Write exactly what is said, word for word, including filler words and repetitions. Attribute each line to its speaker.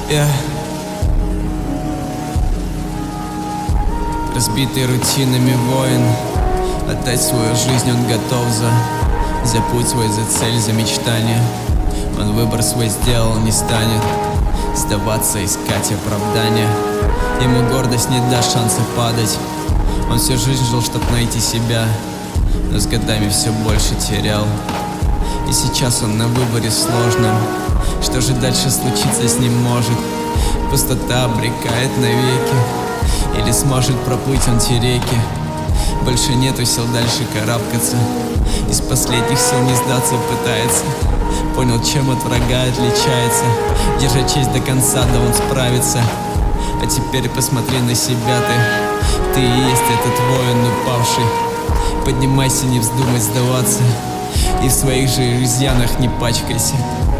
Speaker 1: Yeah. Разбитый рутинами воин, отдать свою жизнь он готов за За путь свой, за цель, за мечтание. Он выбор свой сделал, не станет сдаваться, искать оправдания. Ему гордость не даст шанса падать. Он всю жизнь жил, чтоб найти себя, но с годами все больше терял. И сейчас он на выборе сложном. Что же дальше случиться с ним может? Пустота обрекает навеки. Или сможет проплыть он те реки? Больше нету сил дальше карабкаться. Из последних сил не сдаться пытается. Понял, чем от врага отличается. Держа честь до конца, да он справится. А теперь посмотри на себя ты. Ты и есть этот воин упавший. Поднимайся, не вздумай сдаваться. И в своих же изъянах не пачкайся.